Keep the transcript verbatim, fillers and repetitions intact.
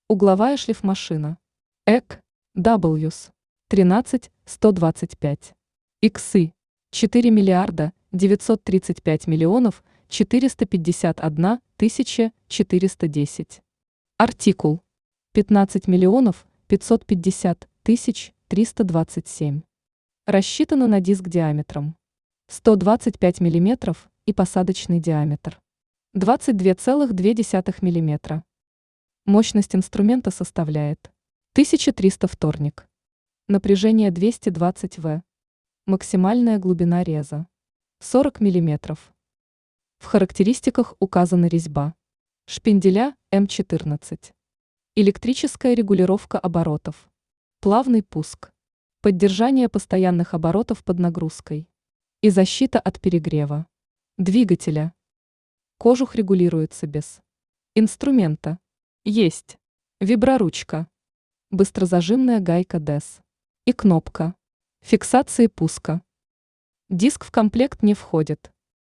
Угловая шлифмашина. ЭК Даблюс тринадцать сто двадцать пять. Иксы четыре миллиарда девятьсот тридцать пять миллионов четыреста пятьдесят одна тысяча четыреста десять. Артикул пятнадцать миллионов пятьсот пятьдесят тысяч триста двадцать семь. Рассчитано на диск диаметром сто двадцать пять миллиметров и посадочный диаметр двадцать два целых две десятых миллиметра. Мощность инструмента составляет тысяча триста вторник. Напряжение двести двадцать ватт. Максимальная глубина реза сорок миллиметров. В характеристиках указана резьба. Шпинделя эм четырнадцать. Электрическая регулировка оборотов. Плавный пуск. Поддержание постоянных оборотов под нагрузкой. И защита от перегрева двигателя. Кожух регулируется без инструмента. Есть виброручка, быстрозажимная гайка ДЭС и кнопка фиксации пуска. Диск в комплект не входит.